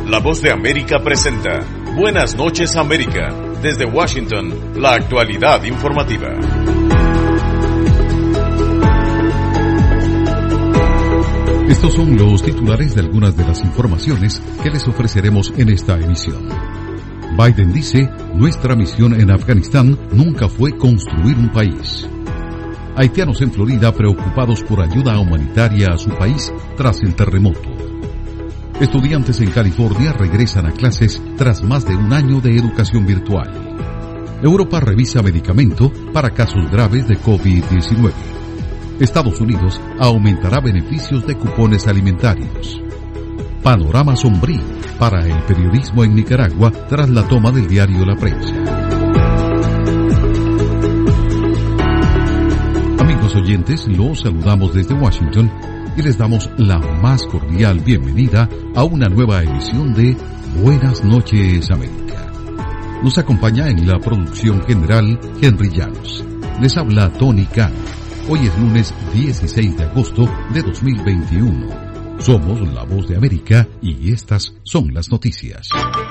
La Voz de América presenta Buenas noches América. Desde Washington, la actualidad informativa. Estos son los titulares de algunas de las informaciones que les ofreceremos en esta emisión. Biden dice, nuestra misión en Afganistán nunca fue construir un país. Haitianos en Florida preocupados por ayuda humanitaria a su país tras el terremoto. Estudiantes en California regresan a clases tras más de un año de educación virtual. Europa revisa medicamento para casos graves de COVID-19. Estados Unidos aumentará beneficios de cupones alimentarios. Panorama sombrío para el periodismo en Nicaragua tras la toma del diario La Prensa. Amigos oyentes, los saludamos desde Washington y les damos la más cordial bienvenida a una nueva emisión de Buenas noches América. Nos acompaña en la producción general Henry Llanos. Les habla Tony Cano. Hoy es lunes 16 de agosto de 2021. Somos La Voz de América y estas son las noticias.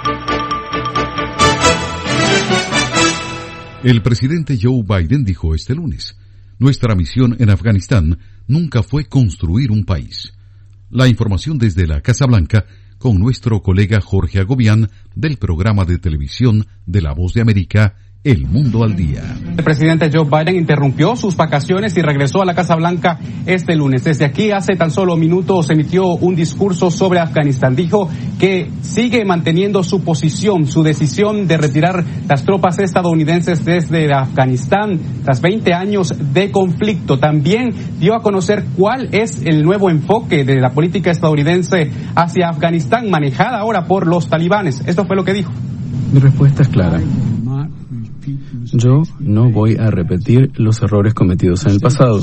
El presidente Joe Biden dijo este lunes, nuestra misión en Afganistán nunca fue construir un país. La información desde la Casa Blanca con nuestro colega Jorge Agobián del programa de televisión de La Voz de América, El Mundo al Día. El presidente Joe Biden interrumpió sus vacaciones y regresó a la Casa Blanca este lunes. Desde aquí, hace tan solo minutos, emitió un discurso sobre Afganistán. Dijo que sigue manteniendo su posición, su decisión de retirar las tropas estadounidenses desde Afganistán tras 20 años de conflicto. También dio a conocer cuál es el nuevo enfoque de la política estadounidense hacia Afganistán, manejada ahora por los talibanes. Esto fue lo que dijo. Mi respuesta es clara. Yo no voy a repetir los errores cometidos en el pasado.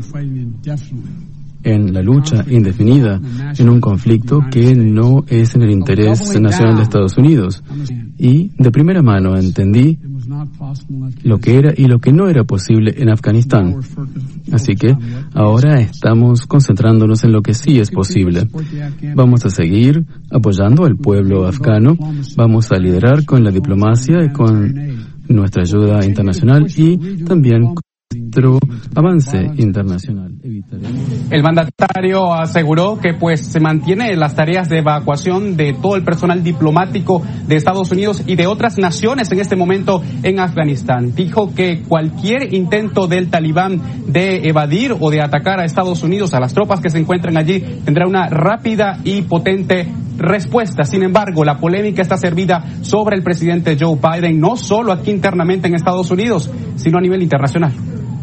En la lucha indefinida, en un conflicto que no es en el interés nacional de Estados Unidos. Y de primera mano entendí lo que era y lo que no era posible en Afganistán. Así que ahora estamos concentrándonos en lo que sí es posible. Vamos a seguir apoyando al pueblo afgano, vamos a liderar con la diplomacia y con nuestra ayuda internacional y también con nuestro avance internacional. El mandatario aseguró que se mantiene las tareas de evacuación de todo el personal diplomático de Estados Unidos y de otras naciones en este momento en Afganistán. Dijo que cualquier intento del talibán de evadir o de atacar a Estados Unidos, a las tropas que se encuentran allí, tendrá una rápida y potente respuesta. Sin embargo, la polémica está servida sobre el presidente Joe Biden, no solo aquí internamente en Estados Unidos, sino a nivel internacional.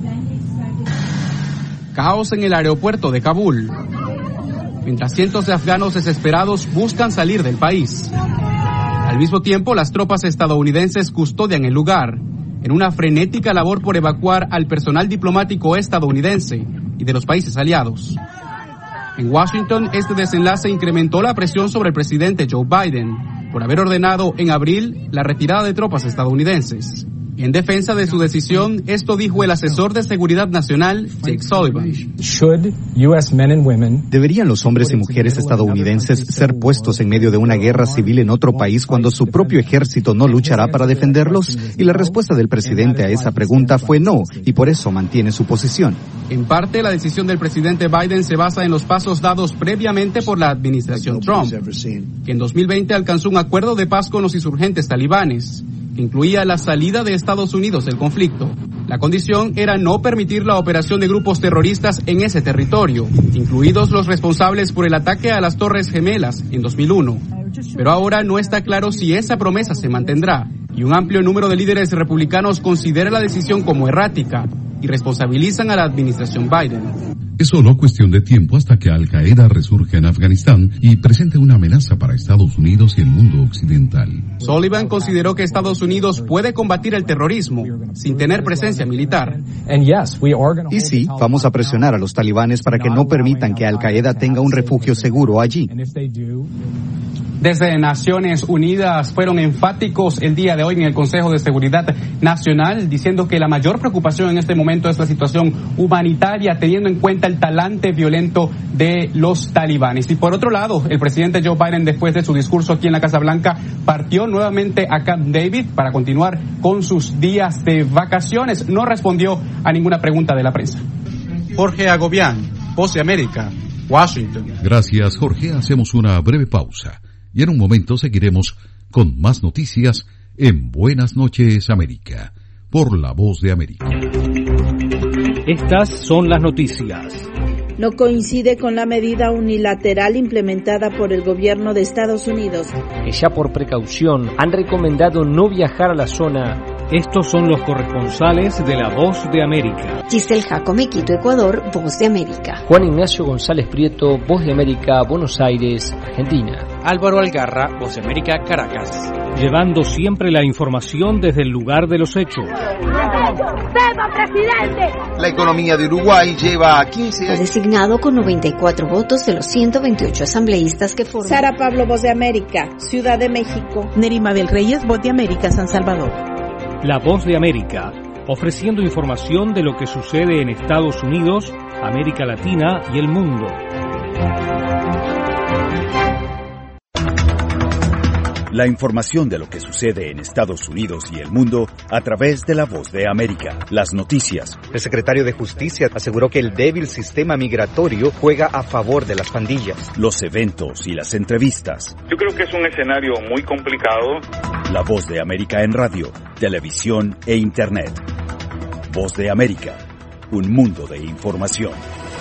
Caos en el aeropuerto de Kabul, mientras cientos de afganos desesperados buscan salir del país. Al mismo tiempo, las tropas estadounidenses custodian el lugar, en una frenética labor por evacuar al personal diplomático estadounidense y de los países aliados. En Washington, este desenlace incrementó la presión sobre el presidente Joe Biden por haber ordenado en abril la retirada de tropas estadounidenses. En defensa de su decisión, esto dijo el asesor de seguridad nacional, Jake Sullivan. ¿Deberían los hombres y mujeres estadounidenses ser puestos en medio de una guerra civil en otro país cuando su propio ejército no luchará para defenderlos? Y la respuesta del presidente a esa pregunta fue no, y por eso mantiene su posición. En parte, la decisión del presidente Biden se basa en los pasos dados previamente por la administración Trump, que en 2020 alcanzó un acuerdo de paz con los insurgentes talibanes, que incluía la salida de Estados Unidos del conflicto. La condición era no permitir la operación de grupos terroristas en ese territorio, incluidos los responsables por el ataque a las Torres Gemelas en 2001. Pero ahora no está claro si esa promesa se mantendrá, y un amplio número de líderes republicanos considera la decisión como errática y responsabilizan a la administración Biden. Es solo cuestión de tiempo hasta que Al-Qaeda resurja en Afganistán y presente una amenaza para Estados Unidos y el mundo occidental. Sullivan consideró que Estados Unidos puede combatir el terrorismo sin tener presencia militar. Y sí, vamos a presionar a los talibanes para que no permitan que Al-Qaeda tenga un refugio seguro allí. Desde Naciones Unidas fueron enfáticos el día de hoy en el Consejo de Seguridad Nacional, diciendo que la mayor preocupación en este momento es la situación humanitaria, teniendo en cuenta el talante violento de los talibanes. Y por otro lado, el presidente Joe Biden, después de su discurso aquí en la Casa Blanca, partió nuevamente a Camp David para continuar con sus días de vacaciones. No respondió a ninguna pregunta de la prensa. Jorge Agobián, Voz de América, Washington. Gracias, Jorge. Hacemos una breve pausa y en un momento seguiremos con más noticias en Buenas noches, América, por La Voz de América. Estas son las noticias. No coincide con la medida unilateral implementada por el gobierno de Estados Unidos, Que ya por precaución han recomendado no viajar a la zona. Estos son los corresponsales de La Voz de América. Giselle Jacome, Quito, Ecuador, Voz de América. Juan Ignacio González Prieto, Voz de América, Buenos Aires, Argentina. Álvaro Algarra, Voz de América, Caracas. Llevando siempre la información desde el lugar de los hechos. La economía de Uruguay lleva 15 años. Fue designado con 94 votos de los 128 asambleístas que forman. Sara Pablo, Voz de América, Ciudad de México. Nerima del Reyes, Voz de América, San Salvador. La Voz de América, ofreciendo información de lo que sucede en Estados Unidos, América Latina y el mundo. La información de lo que sucede en Estados Unidos y el mundo a través de La Voz de América. Las noticias. El secretario de Justicia aseguró que el débil sistema migratorio juega a favor de las pandillas. Los eventos y las entrevistas. Yo creo que es un escenario muy complicado. La Voz de América en radio, televisión e internet. Voz de América, un mundo de información.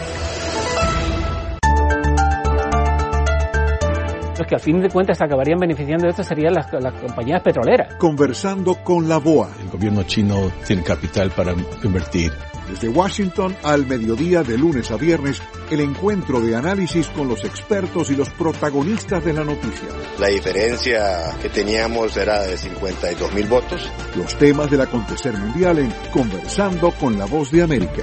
Los que al fin de cuentas acabarían beneficiando de esto serían las compañías petroleras. Conversando con la BOA. El gobierno chino tiene capital para invertir. Desde Washington al mediodía de lunes a viernes, el encuentro de análisis con los expertos y los protagonistas de la noticia. La diferencia que teníamos era de 52.000 votos. Los temas del acontecer mundial en Conversando con la Voz de América.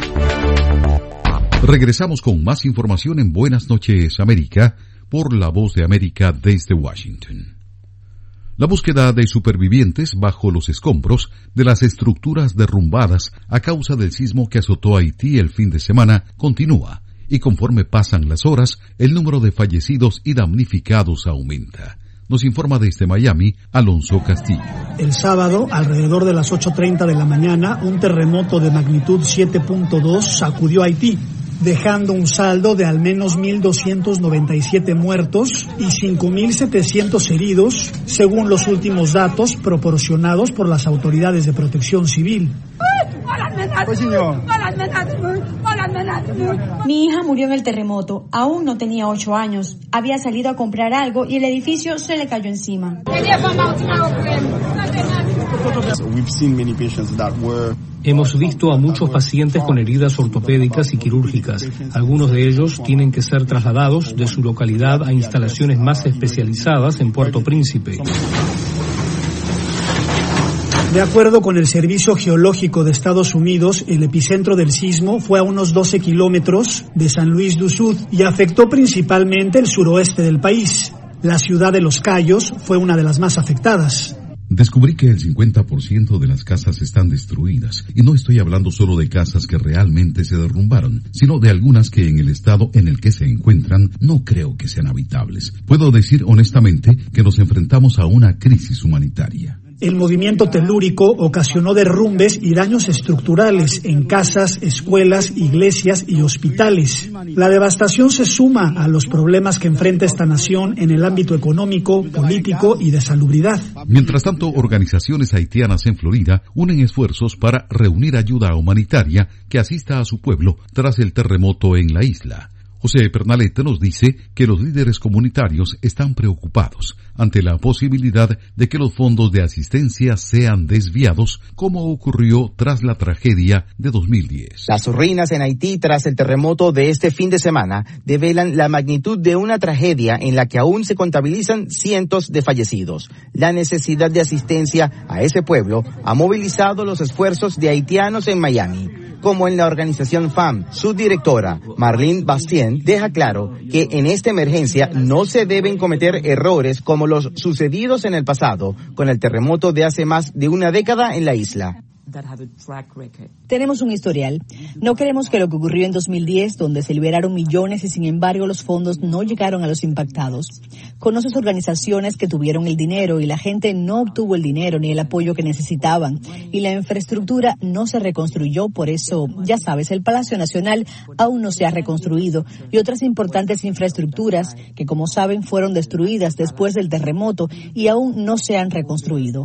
Regresamos con más información en Buenas noches, América, por La Voz de América desde Washington. La búsqueda de supervivientes bajo los escombros de las estructuras derrumbadas a causa del sismo que azotó Haití el fin de semana continúa, y conforme pasan las horas, el número de fallecidos y damnificados aumenta. Nos informa desde Miami, Alonso Castillo. El sábado, alrededor de las 8:30 de la mañana, un terremoto de magnitud 7.2 sacudió Haití, dejando un saldo de al menos 1.297 muertos y 5.700 heridos, según los últimos datos proporcionados por las autoridades de protección civil. Mi hija murió en el terremoto, aún no tenía 8 años, había salido a comprar algo y el edificio se le cayó encima. Hemos visto a muchos pacientes con heridas ortopédicas y quirúrgicas. Algunos de ellos tienen que ser trasladados de su localidad a instalaciones más especializadas en Puerto Príncipe. De acuerdo con el Servicio Geológico de Estados Unidos, el epicentro del sismo fue a unos 12 kilómetros de San Luis do Sul y afectó principalmente el suroeste del país. La ciudad de Los Cayos fue una de las más afectadas. Descubrí que el 50% de las casas están destruidas, y no estoy hablando solo de casas que realmente se derrumbaron, sino de algunas que en el estado en el que se encuentran no creo que sean habitables. Puedo decir honestamente que nos enfrentamos a una crisis humanitaria. El movimiento telúrico ocasionó derrumbes y daños estructurales en casas, escuelas, iglesias y hospitales. La devastación se suma a los problemas que enfrenta esta nación en el ámbito económico, político y de salubridad. Mientras tanto, organizaciones haitianas en Florida unen esfuerzos para reunir ayuda humanitaria que asista a su pueblo tras el terremoto en la isla. José Pernalete nos dice que los líderes comunitarios están preocupados ante la posibilidad de que los fondos de asistencia sean desviados, como ocurrió tras la tragedia de 2010. Las ruinas en Haití tras el terremoto de este fin de semana develan la magnitud de una tragedia en la que aún se contabilizan cientos de fallecidos. La necesidad de asistencia a ese pueblo ha movilizado los esfuerzos de haitianos en Miami. Como en la organización FAM, su directora, Marlene Bastien, deja claro que en esta emergencia no se deben cometer errores como los sucedidos en el pasado con el terremoto de hace más de una década en la isla. Tenemos un historial. No queremos que lo que ocurrió en 2010, donde se liberaron millones y sin embargo los fondos no llegaron a los impactados. Conoces organizaciones que tuvieron el dinero y la gente no obtuvo el dinero ni el apoyo que necesitaban. Y la infraestructura no se reconstruyó, por eso, ya sabes, el Palacio Nacional aún no se ha reconstruido. Y otras importantes infraestructuras que, como saben, fueron destruidas después del terremoto y aún no se han reconstruido.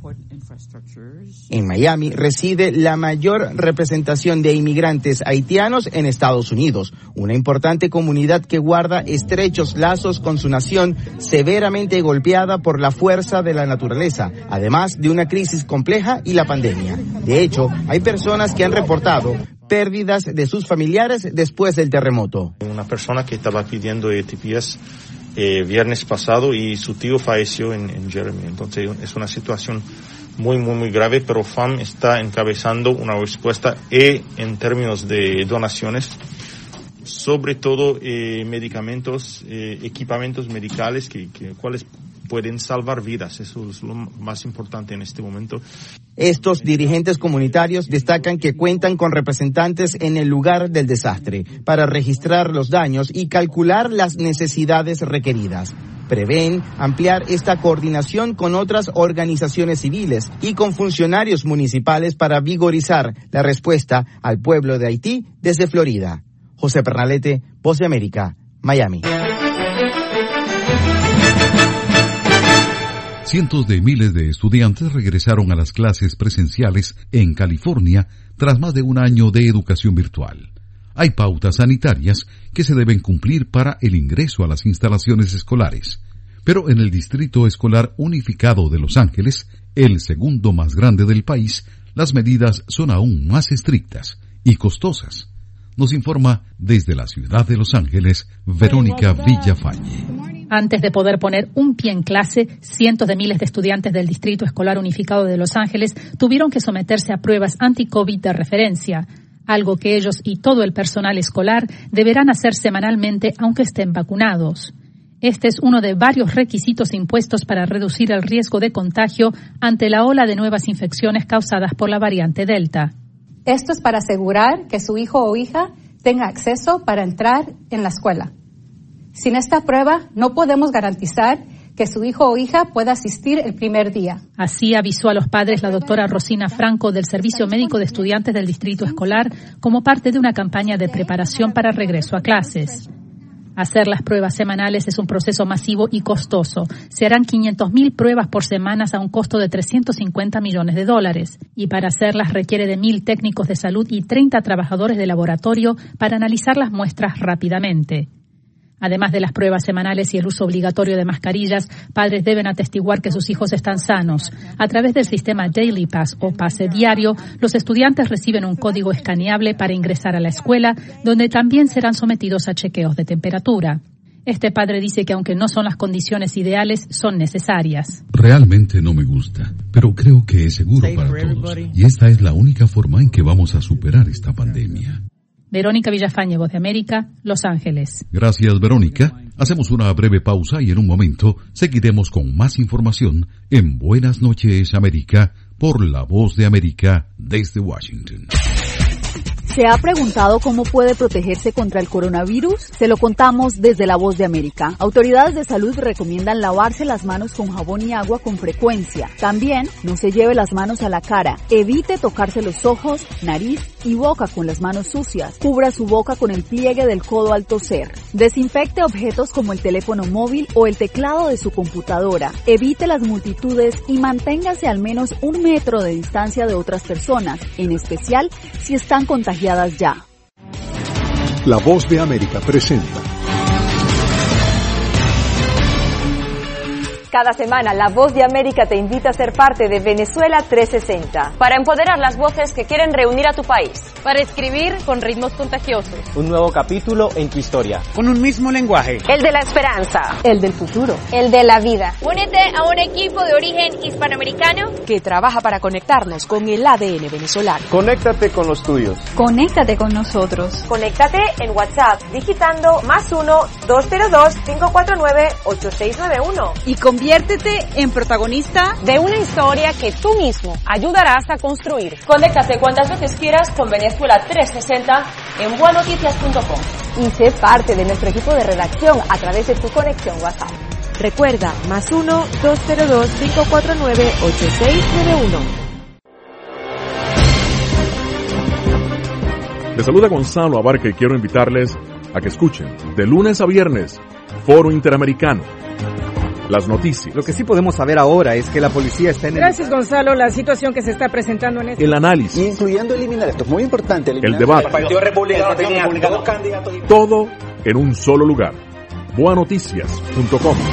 En Miami reside la mayor representación de inmigrantes haitianos en Estados Unidos, una importante comunidad que guarda estrechos lazos con su nación severamente golpeada por la fuerza de la naturaleza, además de una crisis compleja y la pandemia. De hecho, hay personas que han reportado pérdidas de sus familiares después del terremoto. Una persona que estaba pidiendo TPS viernes pasado y su tío falleció en Jeremy, entonces es una situación muy grave, pero FAM está encabezando una respuesta en términos de donaciones, sobre todo medicamentos, equipamientos medicales cuales pueden salvar vidas. Eso es lo más importante en este momento. Estos dirigentes comunitarios destacan que cuentan con representantes en el lugar del desastre para registrar los daños y calcular las necesidades requeridas. Prevén ampliar esta coordinación con otras organizaciones civiles y con funcionarios municipales para vigorizar la respuesta al pueblo de Haití desde Florida. José Pernalete, Voz de América, Miami. Cientos de miles de estudiantes regresaron a las clases presenciales en California tras más de un año de educación virtual. Hay pautas sanitarias que se deben cumplir para el ingreso a las instalaciones escolares, pero en el Distrito Escolar Unificado de Los Ángeles, el segundo más grande del país, las medidas son aún más estrictas y costosas. Nos informa desde la ciudad de Los Ángeles, Verónica Villafañe. Antes de poder poner un pie en clase, cientos de miles de estudiantes del Distrito Escolar Unificado de Los Ángeles tuvieron que someterse a pruebas anti-COVID de referencia, algo que ellos y todo el personal escolar deberán hacer semanalmente aunque estén vacunados. Este es uno de varios requisitos impuestos para reducir el riesgo de contagio ante la ola de nuevas infecciones causadas por la variante Delta. Esto es para asegurar que su hijo o hija tenga acceso para entrar en la escuela. Sin esta prueba, no podemos garantizar que su hijo o hija pueda asistir el primer día. Así avisó a los padres la doctora Rosina Franco del Servicio Médico de Estudiantes del Distrito Escolar como parte de una campaña de preparación para regreso a clases. Hacer las pruebas semanales es un proceso masivo y costoso. Se harán 500,000 pruebas por semana a un costo de $350 millones. Y para hacerlas requiere de 1,000 técnicos de salud y 30 trabajadores de laboratorio para analizar las muestras rápidamente. Además de las pruebas semanales y el uso obligatorio de mascarillas, padres deben atestiguar que sus hijos están sanos. A través del sistema Daily Pass o pase diario, los estudiantes reciben un código escaneable para ingresar a la escuela, donde también serán sometidos a chequeos de temperatura. Este padre dice que aunque no son las condiciones ideales, son necesarias. Realmente no me gusta, pero creo que es seguro para todos. Y esta es la única forma en que vamos a superar esta pandemia. Verónica Villafañe, Voz de América, Los Ángeles. Gracias, Verónica. Hacemos una breve pausa y en un momento seguiremos con más información en Buenas noches, América, por la Voz de América desde Washington. ¿Se ha preguntado cómo puede protegerse contra el coronavirus? Se lo contamos desde La Voz de América. Autoridades de salud recomiendan lavarse las manos con jabón y agua con frecuencia. También no se lleve las manos a la cara. Evite tocarse los ojos, nariz y boca con las manos sucias. Cubra su boca con el pliegue del codo al toser. Desinfecte objetos como el teléfono móvil o el teclado de su computadora. Evite las multitudes y manténgase al menos 1 metro de distancia de otras personas, en especial si están contagiadas ya. La Voz de América presenta. Cada semana, La Voz de América te invita a ser parte de Venezuela 360. Para empoderar las voces que quieren reunir a tu país. Para escribir con ritmos contagiosos. Un nuevo capítulo en tu historia. Con un mismo lenguaje. El de la esperanza. El del futuro. El de la vida. Únete a un equipo de origen hispanoamericano que trabaja para conectarnos con el ADN venezolano. Conéctate con los tuyos. Conéctate con nosotros. Conéctate en WhatsApp digitando +1 202 549 8691. Y convierte Conviértete en protagonista de una historia que tú mismo ayudarás a construir. Conéctate cuantas veces quieras con Venezuela 360 en buenoticias.com. Y sé parte de nuestro equipo de redacción a través de tu conexión WhatsApp. Recuerda, +1-202-549-8691. Les saluda Gonzalo Abarca y quiero invitarles a que escuchen de lunes a viernes Foro Interamericano. Las noticias. Lo que sí podemos saber ahora es que la policía está en Gracias, Gonzalo. La situación que se está presentando en el análisis. Incluyendo eliminar, esto es muy importante. El debate. El Partido Republicano tenía dos candidatos. Todo en un solo lugar. Buenoticias.com.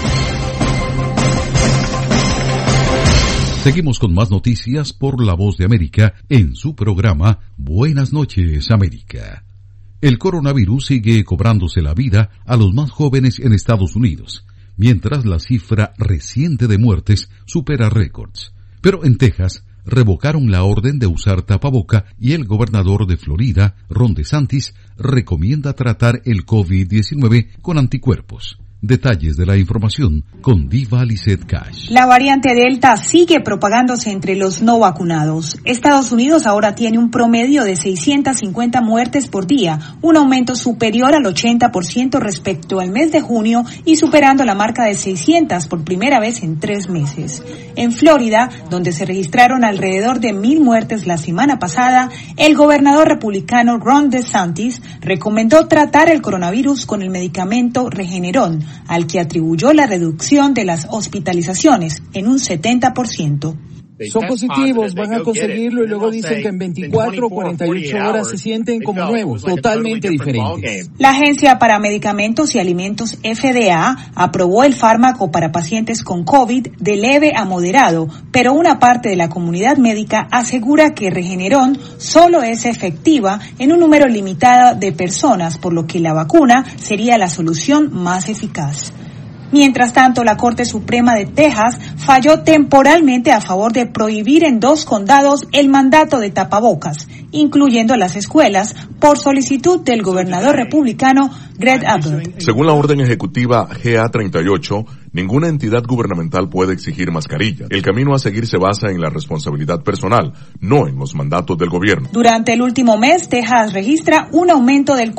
Seguimos con más noticias por La Voz de América en su programa Buenas noches, América. El coronavirus sigue cobrándose la vida a los más jóvenes en Estados Unidos, mientras la cifra reciente de muertes supera récords. Pero en Texas revocaron la orden de usar tapaboca y el gobernador de Florida, Ron DeSantis, recomienda tratar el COVID-19 con anticuerpos. Detalles de la información con Diva Lizette Cash. La variante Delta sigue propagándose entre los no vacunados. Estados Unidos ahora tiene un promedio de 650 muertes por día, un aumento superior al 80% respecto al mes de junio y superando la marca de 600 por primera vez en 3 meses. En Florida, donde se registraron alrededor de 1,000 muertes la semana pasada, el gobernador republicano Ron DeSantis recomendó tratar el coronavirus con el medicamento Regeneron, al que atribuyó la reducción de las hospitalizaciones en un 70%. Son positivos, van a conseguirlo y luego dicen que en 24 o 48 horas se sienten como nuevos, totalmente diferentes. La Agencia para Medicamentos y Alimentos FDA aprobó el fármaco para pacientes con COVID de leve a moderado, pero una parte de la comunidad médica asegura que Regeneron solo es efectiva en un número limitado de personas, por lo que la vacuna sería la solución más eficaz. Mientras tanto, la Corte Suprema de Texas falló temporalmente a favor de prohibir en 2 condados el mandato de tapabocas, incluyendo las escuelas, por solicitud del gobernador republicano Greg Abbott. Según la orden ejecutiva GA38, ninguna entidad gubernamental puede exigir mascarilla. El camino a seguir se basa en la responsabilidad personal, no en los mandatos del gobierno. Durante el último mes, Texas registra un aumento del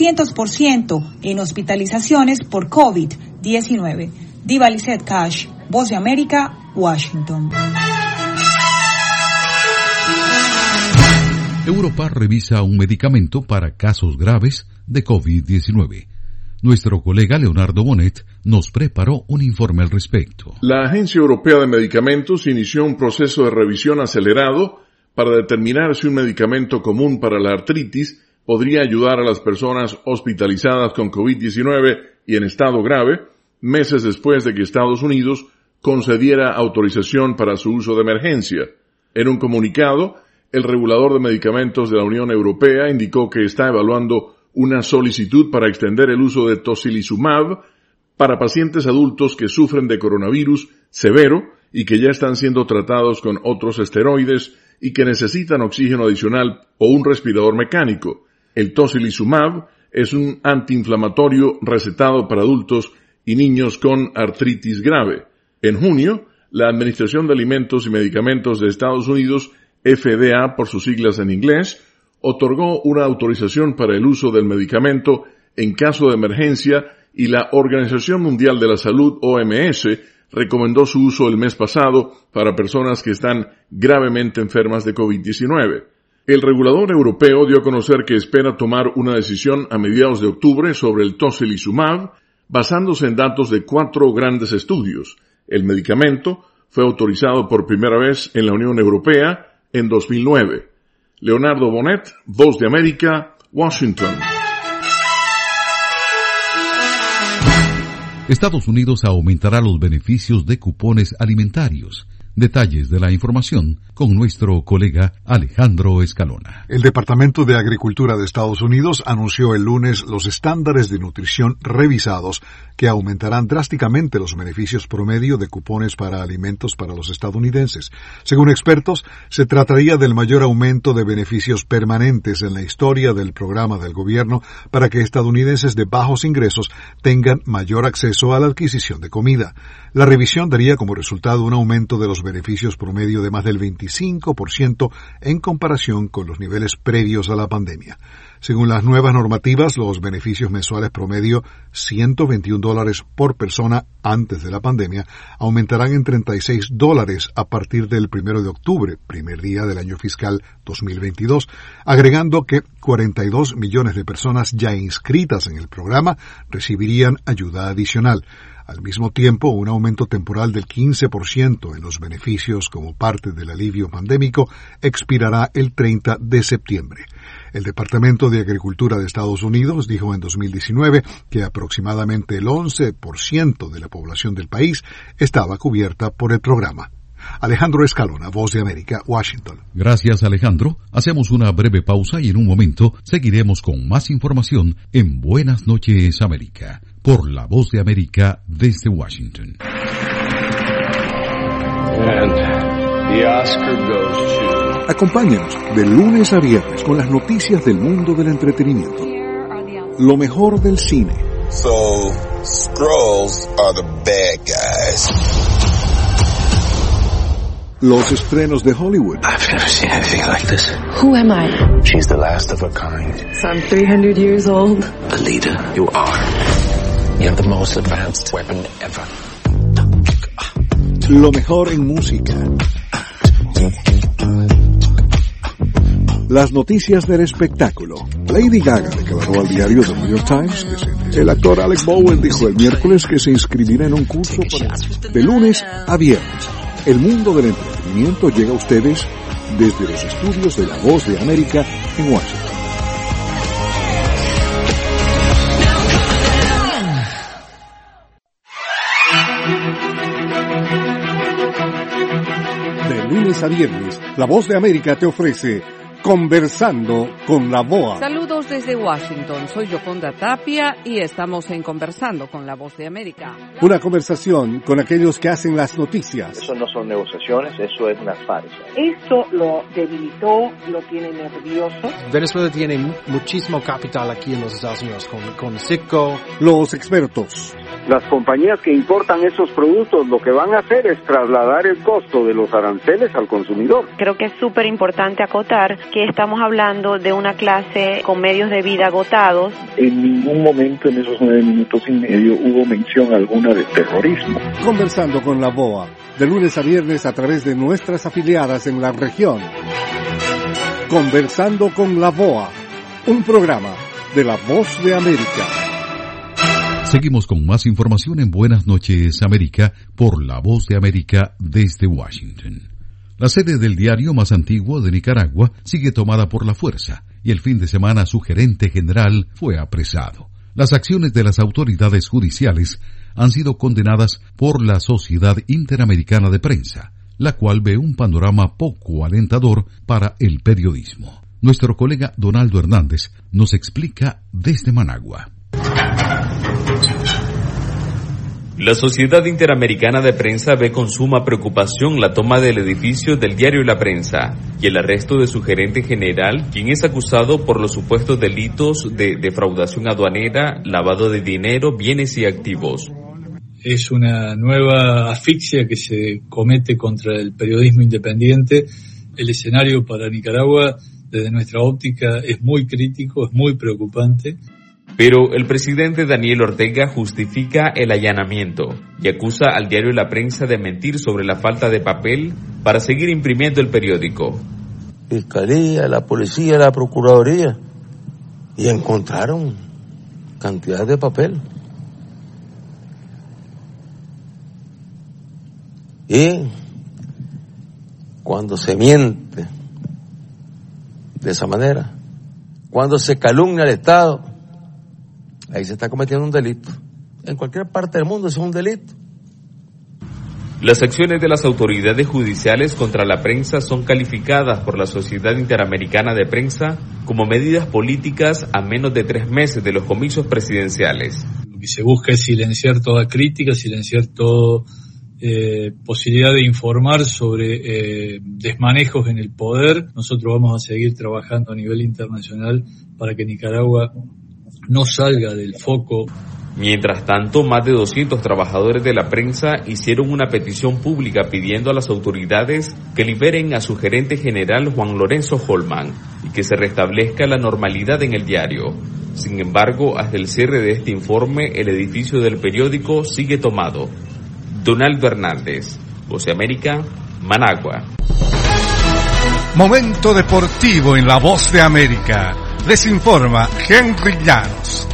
400% en hospitalizaciones por COVID-19. Diva Lizette Cash, Voz de América, Washington. Europa revisa un medicamento para casos graves de COVID-19. Nuestro colega Leonardo Bonet nos preparó un informe al respecto. La Agencia Europea de Medicamentos inició un proceso de revisión acelerado para determinar si un medicamento común para la artritis podría ayudar a las personas hospitalizadas con COVID-19 y en estado grave, meses después de que Estados Unidos concediera autorización para su uso de emergencia. En un comunicado, el regulador de medicamentos de la Unión Europea indicó que está evaluando una solicitud para extender el uso de tocilizumab para pacientes adultos que sufren de coronavirus severo y que ya están siendo tratados con otros esteroides y que necesitan oxígeno adicional o un respirador mecánico. El tocilizumab es un antiinflamatorio recetado para adultos y niños con artritis grave. En junio, la Administración de Alimentos y Medicamentos de Estados Unidos, FDA por sus siglas en inglés, otorgó una autorización para el uso del medicamento en caso de emergencia y la Organización Mundial de la Salud, OMS, recomendó su uso el mes pasado para personas que están gravemente enfermas de COVID-19. El regulador europeo dio a conocer que espera tomar una decisión a mediados de octubre sobre el tocilizumab, basándose en datos de 4 grandes estudios. El medicamento fue autorizado por primera vez en la Unión Europea en 2009. Leonardo Bonet, Voz de América, Washington. Estados Unidos aumentará los beneficios de cupones alimentarios Detalles de la información con nuestro colega Alejandro Escalona. El Departamento de Agricultura de Estados Unidos anunció el lunes los estándares de nutrición revisados que aumentarán drásticamente los beneficios promedio de cupones para alimentos para los estadounidenses. Según expertos, se trataría del mayor aumento de beneficios permanentes en la historia del programa del gobierno para que estadounidenses de bajos ingresos tengan mayor acceso a la adquisición de comida. La revisión daría como resultado un aumento de los beneficios promedio de más del 25% en comparación con los niveles previos a la pandemia. Según las nuevas normativas, los beneficios mensuales promedio, $121 por persona antes de la pandemia, aumentarán en $36 a partir del 1 de octubre, primer día del año fiscal 2022, agregando que 42 millones de personas ya inscritas en el programa recibirían ayuda adicional. Al mismo tiempo, un aumento temporal del 15% en los beneficios como parte del alivio pandémico expirará el 30 de septiembre. El Departamento de Agricultura de Estados Unidos dijo en 2019 que aproximadamente el 11% de la población del país estaba cubierta por el programa. Alejandro Escalona, Voz de América, Washington. Gracias, Alejandro. Hacemos una breve pausa y en un momento seguiremos con más información en Buenas noches, América, por la Voz de América desde Washington. And the Oscar goes to... Acompáñanos de lunes a viernes con las noticias del mundo del entretenimiento. Lo mejor del cine. So, Skrulls are the bad guys. Los estrenos de Hollywood. I've never seen anything like this. Who am I? She's the last of her kind. So I'm 300 years old. A leader, you are. You have the most advanced weapon ever. Lo mejor en música. Las noticias del espectáculo. Lady Gaga declaró al diario The New York Times que el actor Alec Bowen dijo el miércoles que se inscribirá en un curso de lunes a viernes. El mundo del entretenimiento llega a ustedes desde los estudios de La Voz de América en Washington. De lunes a viernes, La Voz de América te ofrece Conversando con la BOA. Saludos desde Washington, soy Yoconda Tapia y estamos en Conversando con la Voz de América. Una conversación con aquellos que hacen las noticias. Eso no son negociaciones, eso es una farsa. Esto lo debilitó, lo tiene nervioso. Venezuela tiene muchísimo capital aquí en los Estados Unidos, con Citgo. Los expertos. Las compañías que importan esos productos lo que van a hacer es trasladar el costo de los aranceles al consumidor. Creo que es súper importante acotar que estamos hablando de una clase con medios de vida agotados. En ningún momento en esos 9 minutos y medio hubo mención alguna de terrorismo. Conversando con la BOA, de lunes a viernes a través de nuestras afiliadas en la región. Conversando con la BOA, un programa de La Voz de América. Seguimos con más información en Buenas noches, América, por La Voz de América desde Washington. La sede del diario más antiguo de Nicaragua sigue tomada por la fuerza y el fin de semana su gerente general fue apresado. Las acciones de las autoridades judiciales han sido condenadas por la Sociedad Interamericana de Prensa, la cual ve un panorama poco alentador para el periodismo. Nuestro colega Donaldo Hernández nos explica desde Managua. La Sociedad Interamericana de Prensa ve con suma preocupación la toma del edificio del diario La Prensa y el arresto de su gerente general, quien es acusado por los supuestos delitos de defraudación aduanera, lavado de dinero, bienes y activos. Es una nueva asfixia que se comete contra el periodismo independiente. El escenario para Nicaragua, desde nuestra óptica, es muy crítico, es muy preocupante. Pero el presidente Daniel Ortega justifica el allanamiento y acusa al diario La Prensa de mentir sobre la falta de papel para seguir imprimiendo el periódico. Fiscalía, la policía, la procuraduría, y encontraron cantidad de papel. Y cuando se miente de esa manera, cuando se calumnia al Estado, ahí se está cometiendo un delito. En cualquier parte del mundo eso es un delito. Las acciones de las autoridades judiciales contra la prensa son calificadas por la Sociedad Interamericana de Prensa como medidas políticas a menos de 3 meses de los comicios presidenciales. Lo que se busca es silenciar toda crítica, silenciar toda posibilidad de informar sobre desmanejos en el poder. Nosotros vamos a seguir trabajando a nivel internacional para que Nicaragua no salga del foco. Mientras tanto, más de 200 trabajadores de la prensa hicieron una petición pública pidiendo a las autoridades que liberen a su gerente general Juan Lorenzo Holman y que se restablezca la normalidad en el diario. Sin embargo, hasta el cierre de este informe, el edificio del periódico sigue tomado. Donaldo Hernández, Voz de América, Managua. Momento deportivo en La Voz de América. Les informa Henry Llanos.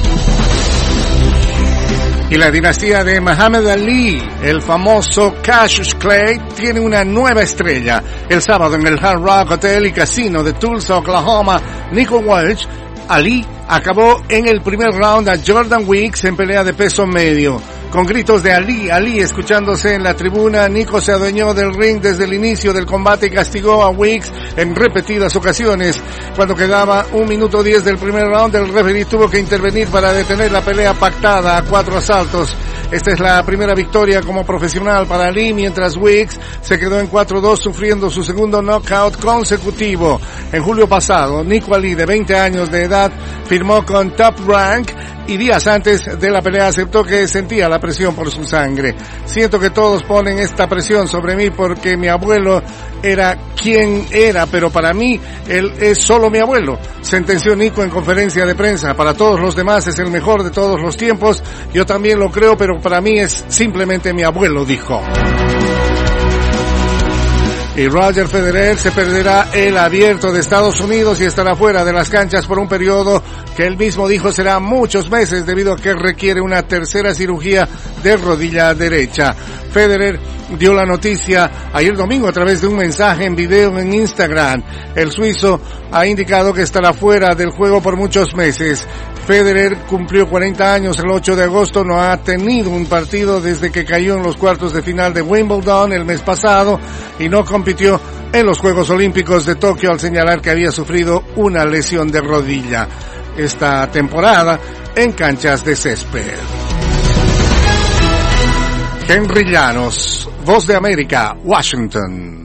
Y la dinastía de Muhammad Ali, el famoso Cassius Clay, tiene una nueva estrella. El sábado en el Hard Rock Hotel y Casino de Tulsa, Oklahoma, Nico Walsh, Ali acabó en el primer round a Jordan Weeks en pelea de peso medio. Con gritos de Ali escuchándose en la tribuna, Nico se adueñó del ring desde el inicio del combate y castigó a Weeks en repetidas ocasiones. Cuando quedaba 1 minuto 10 del primer round, el referee tuvo que intervenir para detener la pelea pactada a 4 asaltos. Esta es la primera victoria como profesional para Ali, mientras Weeks se quedó en 4-2 sufriendo su segundo knockout consecutivo. En julio pasado, Nico Ali, de 20 años de edad, firmó con Top Rank y días antes de la pelea aceptó que sentía la presión por su sangre. Siento que todos ponen esta presión sobre mí porque mi abuelo era quien era, pero para mí él es solo mi abuelo, sentenció Nico en conferencia de prensa. Para todos los demás es el mejor de todos los tiempos, yo también lo creo, pero para mí es simplemente mi abuelo, dijo. Y Roger Federer se perderá el Abierto de Estados Unidos y estará fuera de las canchas por un periodo que él mismo dijo será muchos meses debido a que requiere una tercera cirugía de rodilla derecha. Federer dio la noticia ayer domingo a través de un mensaje en video en Instagram. El suizo ha indicado que estará fuera del juego por muchos meses. Federer cumplió 40 años el 8 de agosto, no ha tenido un partido desde que cayó en los cuartos de final de Wimbledon el mes pasado y no compitió en los Juegos Olímpicos de Tokio al señalar que había sufrido una lesión de rodilla esta temporada en canchas de césped. Henry Llanos, Voz de América, Washington.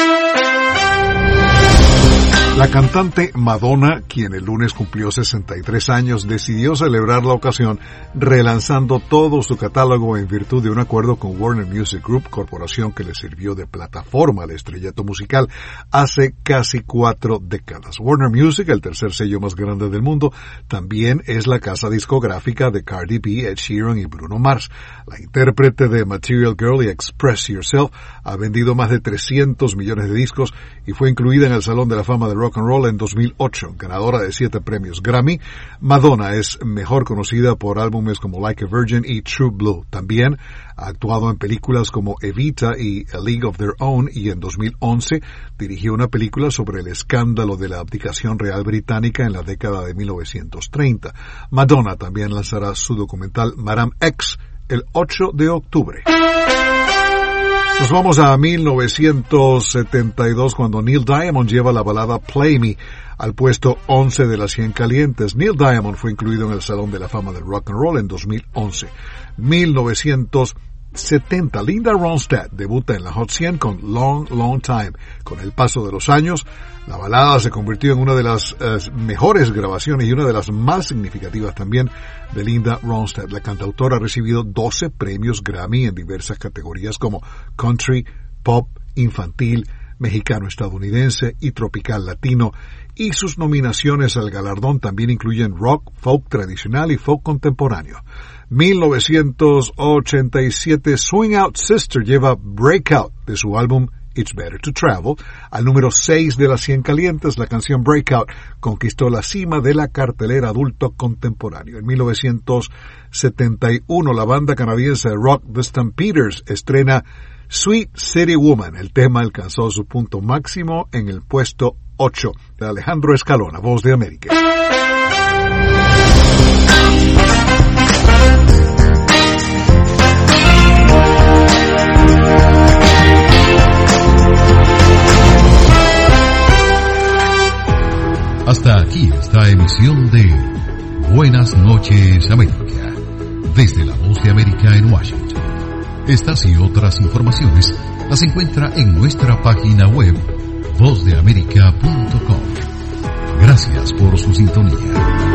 La cantante Madonna, quien el lunes cumplió 63 años, decidió celebrar la ocasión relanzando todo su catálogo en virtud de un acuerdo con Warner Music Group, corporación que le sirvió de plataforma al estrellato musical hace casi 4 décadas. Warner Music, el tercer sello más grande del mundo, también es la casa discográfica de Cardi B, Ed Sheeran y Bruno Mars. La intérprete de Material Girl y Express Yourself ha vendido más de 300 millones de discos y fue incluida en el Salón de la Fama de Rock and Roll en 2008, ganadora de 7 premios Grammy. Madonna es mejor conocida por álbumes como Like a Virgin y True Blue. También ha actuado en películas como Evita y A League of Their Own, y en 2011 dirigió una película sobre el escándalo de la abdicación real británica en la década de 1930. Madonna también lanzará su documental Madame X el 8 de octubre. Nos vamos a 1972 cuando Neil Diamond lleva la balada Play Me al puesto 11 de las 100 calientes. Neil Diamond fue incluido en el Salón de la Fama del Rock and Roll en 2011. 1970, Linda Ronstadt debuta en la Hot 100 con Long, Long Time. Con el paso de los años, la balada se convirtió en una de las mejores grabaciones y una de las más significativas también de Linda Ronstadt. La cantautora ha recibido 12 premios Grammy en diversas categorías como Country, Pop, Infantil, Mexicano-Estadounidense y Tropical Latino, y sus nominaciones al galardón también incluyen Rock, Folk tradicional y Folk contemporáneo. 1987, Swing Out Sister lleva Breakout de su álbum It's Better to Travel al número 6 de las 100 calientes. La canción Breakout conquistó la cima de la cartelera adulto contemporáneo. En 1971, la banda canadiense de rock The Stampeders estrena Sweet City Woman. El tema alcanzó su punto máximo en el puesto 8. De Alejandro Escalona, Voz de América. emisión de Buenas noches, América, desde la Voz de América en Washington. Estas y otras informaciones las encuentra en nuestra página web vozdeamerica.com. Gracias por su sintonía.